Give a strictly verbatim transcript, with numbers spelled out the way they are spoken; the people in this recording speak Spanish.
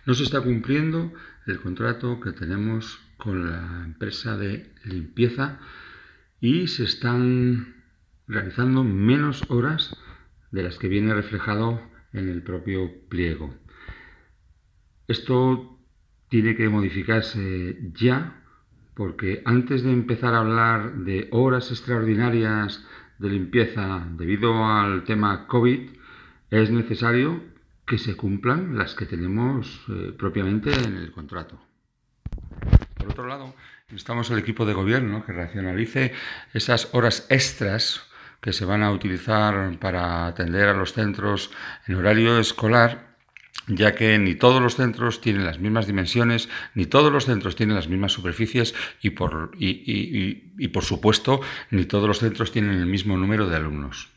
No se está cumpliendo el contrato que tenemos con la empresa de limpieza y se están realizando menos horas de las que viene reflejado en el propio pliego. Esto tiene que modificarse ya, porque antes de empezar a hablar de horas extraordinarias de limpieza debido al tema COVID, es necesario que se cumplan las que tenemos eh, propiamente en el contrato. Por otro lado, instamos al equipo de gobierno que racionalice esas horas extras que se van a utilizar para atender a los centros en horario escolar, ya que ni todos los centros tienen las mismas dimensiones, ni todos los centros tienen las mismas superficies y por, y, y, y, y por supuesto, ni todos los centros tienen el mismo número de alumnos.